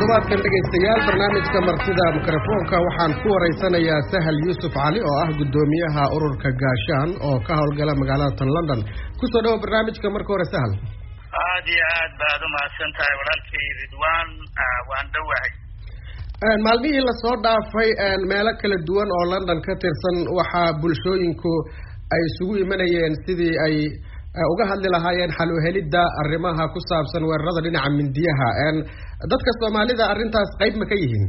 toddobaadkan dhegaystayaal barnaamijka martida mikrofoonka waxaan ku wareysanayaa Sahal Yuusuf Cali oo ah gudoomiyaha ururka Gaashaan oo ka howlgala magaalada London kusoo dhaw barnaamijka marka hore Sahal aad iyo aad baad u mahadsantahay walaalkay Ridwaan waan dhawahay maalmihii la soo dhaafay meelo kala duwan oo London ka tirsan waxa bulshooyinku ay isugu imanayeen sidii ay uga hadli lahaayeen xal u helidda arrimaha ku saabsan weerarada dhinaca mindiyaha dadka Soomaalida arrintaas qayb ma ka yihiin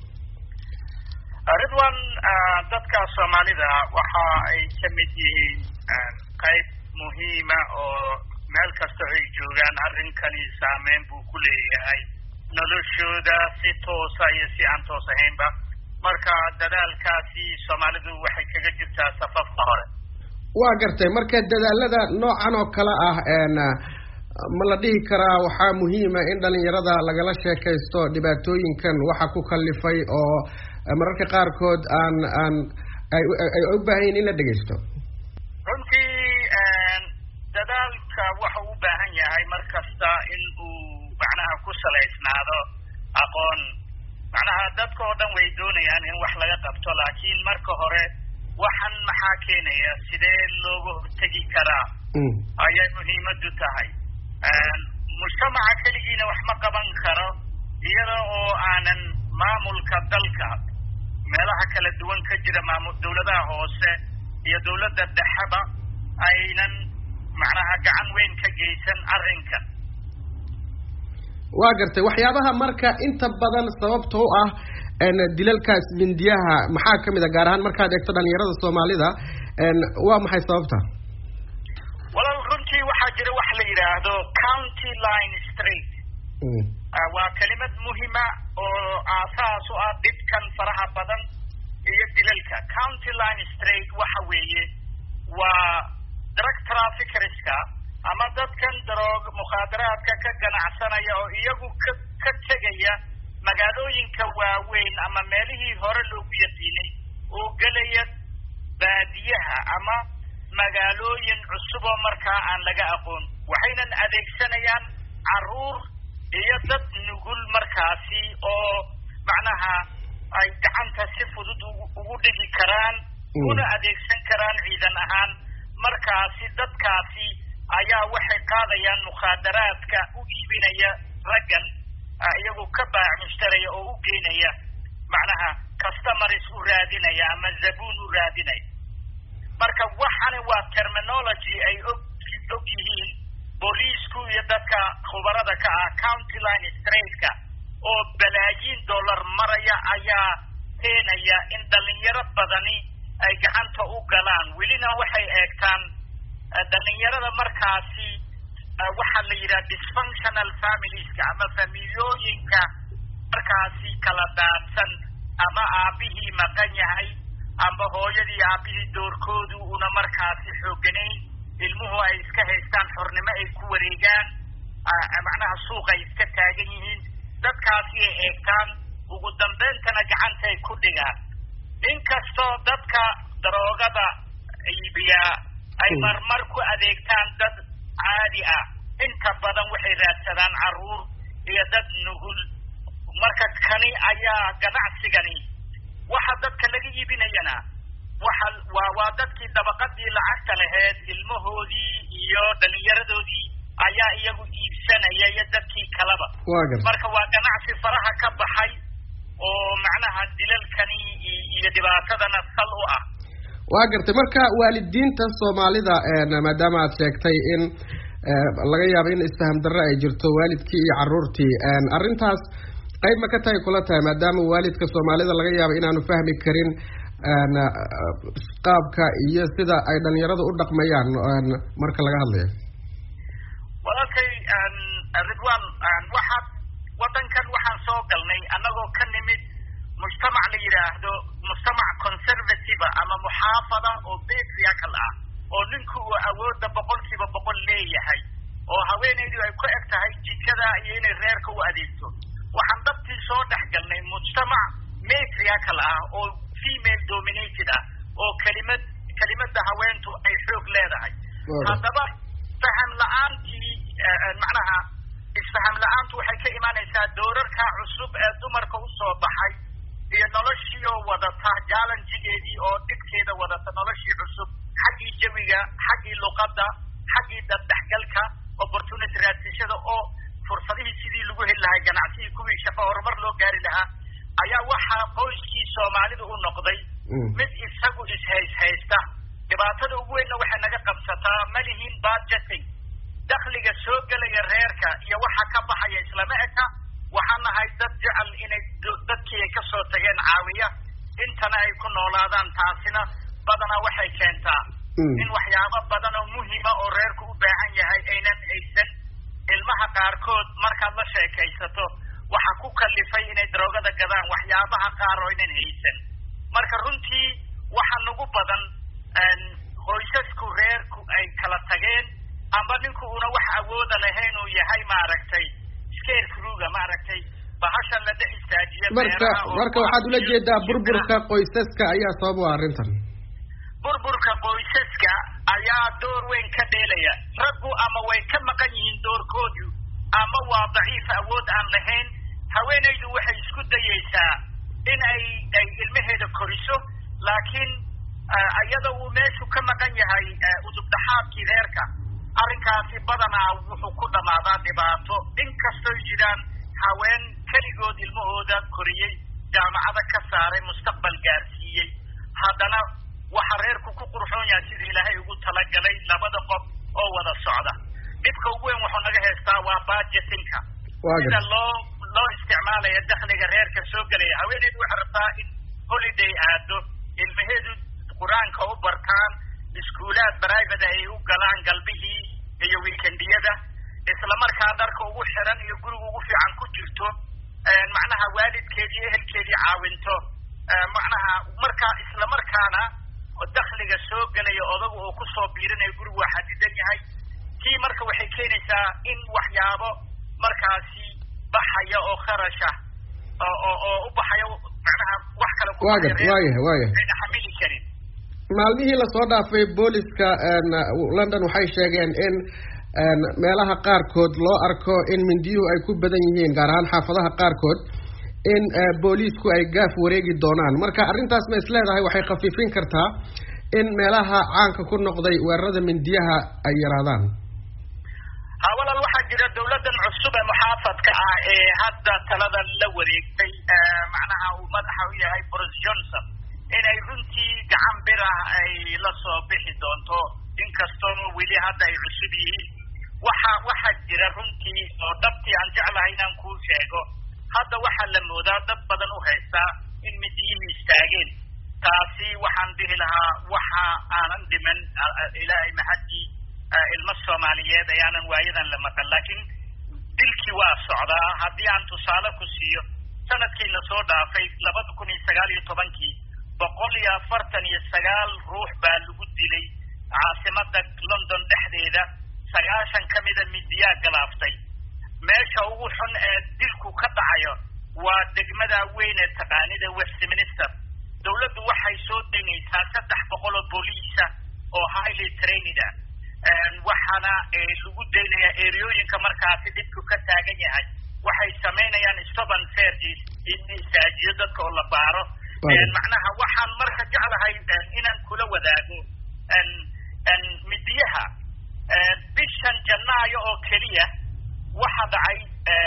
Ridwaan dadka Soomaalida waxa ay ka mid yihiin qayb muhiim ah oo meel kasta ay joogaan arrinkani saameyn buu ku leeyahay noloshooda si toos ah iyo si aan toos ahaynba marka dadaalkaasi Soomaalidu waxay kaga jirtaa safafka hore waa gartay marka dadaalada noocan oo kala ah ma la dhihi karaa waxa muhiim ah in dhalinyarada lagala sheekaysto dhibaatooyinkan waxa ku kallifay oo mararka qaar kood ay u baahan in la dhageysto runtii dadaalka waxa uu baahan yahay markasta in uu macnaha ku saleysnaado aqoon macnaha dadka oo dhan way doonayaan in wax laga qabto laakiin marka hore waxan maxaa keenaya sidee looga hortagi karaa ayay muhiimadu tahay mujtamaca kaligiina wax ma qaban karo iyada oo aanan maamulka dalka meelaha kala duwan ka jira dawladaha hoose iyo dawladda dhexeba aynan macnaha gacan weyn ka geysan arrinkan waa gartay waxyaabaha marka inta badan sababta u ah dilalkaas mindiyaha maxaa kamid ah gaar ahaan markaad eegto dhalinyarada Soomaalida waa maxay sababta walaal runtii waxaa jira wax la yiraahdo county line street waa kelimad muhiima oo aasaas u ah dhibkan faraha badan iyo dilalka county line street waxa weeye waa drug traffickerska ama dadkan darooga mukhaadaraadka ka ganacsanaya oo iyagu ka tegaya magaalooyinka waaweyn ama meelihii hore loogu yaqiinay oo galaya baadiyaha ama magaalooyin cusub oo markaa aan laga aqoon waxaynan adeegsanayaan caruur iyo dad nugul markaasi oo macnaha ay gacanta si fudud ugu dhigi karaan una adeegsan karaan ciidan ahaan markaasi dadkaasi ayaa waxay qaadayaan mukhaadaraadka u iibinaya raggan iyagoo ka baac mushtaraya oo u geenaya macnaha customers u raadinaya ama zabuun u raadinaya marka waxani waa terminology ay og yihiin booliisku iyo dadka khubarada ka ah county line streetka oo balaayiin dollar maraya ayaa keenaya in dhalinyaro badani ay gacanta u galaan welina waxay eegtaan dhalinyarada markaasi waxa la yiraahdaa dysfunctional familieska ama familiyooyinka markaasi kala daadsan ama aabihii maqan yahay ama hooyadii aabihii doorkoodu una markaasi xooganayn ilmuhu ay iska haystaan xornimo ay ku wareegaan macnaha suuqa ay iska taagan yihiin dadkaasi ay eegtaan ugu dambayntana gacanta ay ku dhigaan inkastoo dadka daroogada iibiya ay marmar ku adeegtaan dad caadi ah inta badan waxay raadsadaan caruur iyo dad nugul marka kani ayaa ganacsigani waxa dadka laga iibinayana waa dadkii dabaqadii lacagta lahayd ilmahoodii iyo dhalinyaradoodii ayaa iyagu iibsanaya iyo dadkii kalaba marka waa ganacsi faraha ka baxay oo macnaha dilalkani iyo dhibaatadana sal u ah waa gartay marka waalidiinta Soomaalida maadaama aad sheegtay in laga yaabo in isfaham darro ay jirto waalidkii iyo caruurtii arrintaas qayb ma ka tahay kula tahay maadaama waalidka Soomaalida laga yaabo inaanu fahmi karin qaabka iyo sida ay dhalinyaradu u dhaqmayaan marka laga hadlayo walaalkay Ridwaan wadankan waxaan soo galnay anagoo ka nimid mujtamac la yiraahdo mujtamac conservative ama muxaafada oo patriarchal ah oo ninku uu awoodda 100% leeyahay oo haweeneydu ay ku eg tahay jikada iyo inay reerka u adeegto waxaan dabtii soo dhaxgalnay mujtamac matriarchal ah oo female dominated ah oo kelimada haweentu ay xoog leedahay haddaba faham la'aantii macnaha isfaham la'aantu waxay ka imaanaysaa doorarka cusub ee dumarka u soo baxay iyo noloshii oo wadata challengegeedii oo dhibkeeda wadata noloshii cusub xaggii jawiga xaggii luqadda xaggii dadhexgalka opportunity raadshada oo fursadihii sidii lagu heli lahaa ganacsigii kuwii shaqo horumar loo gaari lahaa ayaa waxaa qoyskii Soomaalida u noqday mid isagu ishaysta dhibaatada ugu weynna waxay naga qabsataa malihiin budgeting dakhliga soo galaya reerka iyo waxa ka baxaya islama eka waxaan nahay dad jecel inay dadkii ay ka soo tageen caawiya intana ay ku noolaadaan taasina badanaa waxay keentaa in waxyaabo badan oo muhiima oo reerku u baahan yahay aynan haysan ilmaha qaarkood markaad la sheekaysato waxa ku kalifay inay droogada gadaan waxyaabaha qaar oo aynan haysan marka runtii waxa nagu badan qoysasku reerku ay kala tageen amba ninku una wax awooda lahayn uu yahay maaragtay scarecrowga maaragtay bahashan la dhex istaajiya marka waxaad ula jeedaa burburka qoysaska ayaa sabab u arrintan burburka qoysaska ayaa door weyn ka dheelaya raggu ama way ka maqan yihiin doorkoodu ama waa daciif awood aan lahayn haweenaydu waxay isku dayaysaa in ay ilmaheeda koriso laakiin iyada uu meeshu ka maqan yahay udub dhaxaadkii reerka arrinkaasi badanaa wuxuu ku dhamaadaa dhibaato inkastoo jiraan haween keligood ilmahooda koriyey jaamacada ka saaray mustaqbal gaarsiiyey haddana waxa reerku ku qurxoon yahay sidii ilaahay ugu talagalay labada qof oo wada socda dhibka ugu weyn wuxuu naga haystaa waa budgetinka sida loo isticmaalayo dakhliga reerka soo gelaya haweeneydu waxay rabtaa in holiday aado ilmaheedu qur-aanka u bartaan iskuulaad private ay u galaan galbihii iyo weekendiyada isla markaa dharka ugu xiran iyo guriga ugu fiican ku jirto macnaha waalidkeedii ehelkeedii caawinto macnaha markaa isla markaana dakhliga soo gelaya odagu oo ku soo biirinayo gurigu waa xadidan yahay tii marka waxay keenaysaa in waxyaabo markaasi baxaya oo kharasha oo u baxayo macnaha wax kale ku ayna xamili karin maalmihii lasoo dhaafay booliska London waxay sheegeen in meelaha qaarkood loo arko in mindiyuhu ay ku badan yihiin gaar ahaan xaafadaha qaarkood in boolisku ay gaaf wareegi doonaan marka arrintaas ma isleedahay waxay khafiifin kartaa in meelaha caanka ku noqday weerarada mindiyaha ay yaraadaan walaal waxaa jira dawladan cusub ee muxaafadka ah ee hadda talada la wareegtay macnaha uu madaxa u yahay Boris Johnson inay runtii gacan bir ah ay la soo bixi doonto inkastoo weli hadda ay cusub yihiin waxa jira runtii oo dhabtii aan jeclahay inaan kuu sheego hadda waxaa la moodaa dad badan u haystaa in midiyihii istaageen taasi waxaan dhihi lahaa waxa aanan dhiman ilaahay mahadii ilma Soomaaliyeed ayaanan waayadan la maqan laakiin dilkii waa socdaa haddii aan tusaale ku siiyo sanadkii la soo dhaafay 2019 149 ruux baa lagu dilay caasimada London dhexdeeda 90 kamida midiyaa galaaftay meesha ugu xun ee dilku ka dhacayo waa degmada weyn ee taqaanida Westminster dawladdu waxay soo deynaysaa 300 oo booliis ah oo highly trained ah waxaana lagu deynayaa ereyooyinka markaasi dhibku ka taagan yahay waxay sameynayaan stop and searches in istaajiyo dadka oo la baaro macnaha waxaan marka jeclahay inaan kula wadaago midiyaha bishan Janaayo oo keliya waxa dhacay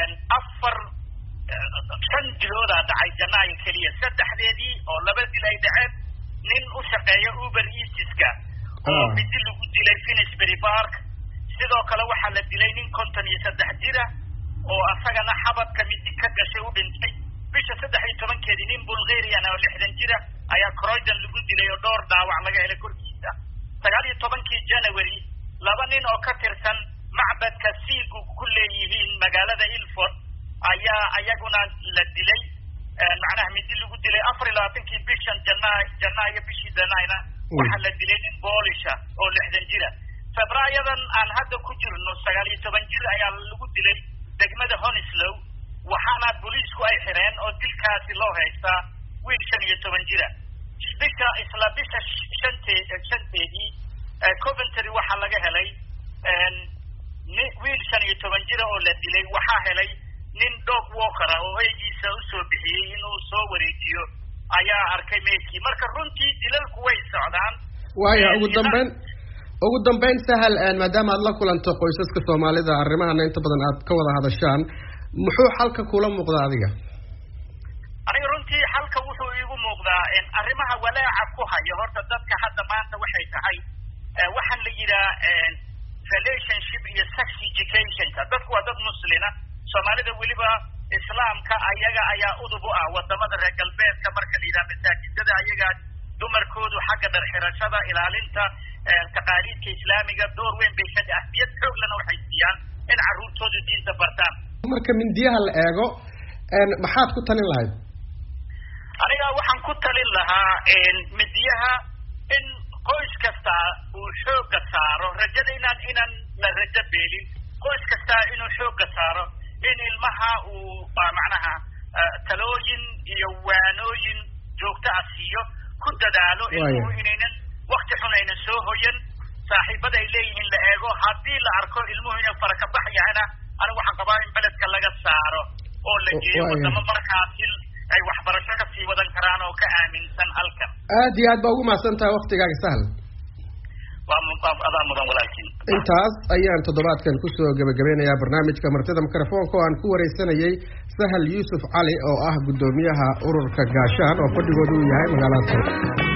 5 dilooda dhacay Janaayo keliya saddexdeedii oo 2 dil ay dhaceen nin u shaqeeya Uber Eats-ka oo midi lagu dilay Finsbury Park sidoo kale waxaa la dilay nin 53 jira oo asagana xabadka midi ka gashay u dhintay bisha 13 nin Bulgarian oo 60 jira ayaa Croydon lagu dilay oo dhowr dhaawac laga helay korkiisa 19 January 2 nin oo ka tirsan macbadka Siigu ku leeyihiin magaalada Ilford ayaa ayaguna la dilay macnaha midi lagu dilay 24 bishan Janaayo bishii Janaayo waxaa la dilay nin boolisha oo 60 jira Febraayadan aan hadda ku jirno 19 jir ayaa lagu dilay degmada Hounslow waxaana booliisku ay xireen oo dilkaasi loo haystaa wiil 15 jira bisha shanteedii Coventry waxaa laga helay wiil 15 jira oo la dilay waxaa helay nin dog walker oo aygiisa u soo bixiyay inuu soo wareejiyo ayaa arkay meedkii marka runtii dilalku way socdaan waaya ugu dambeyn sahal maadaama aad la kulanto qoysaska Soomaalida arrimahan inta badan aad ka wada hadashaan muxuu xalka kula muuqdaa adiga aniga runtii xalka wuxuu iigu muuqdaa in arrimaha walaaca ku hayo horta dadka hadda maanta waxay tahay waxaan la yiraahdaa relationship iyo sex education dadku waa dad muslimiina Soomaalida waliba islaamka ayaga ayaa udub u ah wadamada reer galbeedka marka la yiraahdo masaajidada ayaga dumarkoodu xagga dhar xirashada ilaalinta taqaaliidka islaamiga door weyn bay ka ahmiyad xoog leh waxay siiyaan in carruurtoodu diinta bartaan marka mindiyaha la eego maxaad ku talin lahayd aniga waxaan ku talin lahaa mindiyaha in qoys kasta uu xooga saaro rajada inaan la rajo beelin qoys kasta inuu xooga saaro in ilmaha uu macnaha talooyin iyo waanooyin joogto ah siiyo ku dadaalo inaynan waqti xun aynan soo hoyan saaxiibada ay leeyihiin la eego haddii la arko ilmuhu inuu faraka baxyahana anigu waxaan qabaa in beledka laga saaro oo la geeyo wadamo markaasi ay waxbarasho ka sii wadan karaan oo ka aaminsan halkan aad iyo aad baa ugu mahadsantahay waqtigaaga sahal adaa mudan walaalkiin intaas ayaan toddobaadkan kusoo gabagabeynayaa barnaamijka martida mikrofoonka oo aan ku wareysanayay Sahal Yuusuf Cali oo ah gudoomiyaha ururka Gaashaan oo fadhigoodu yahay magaalada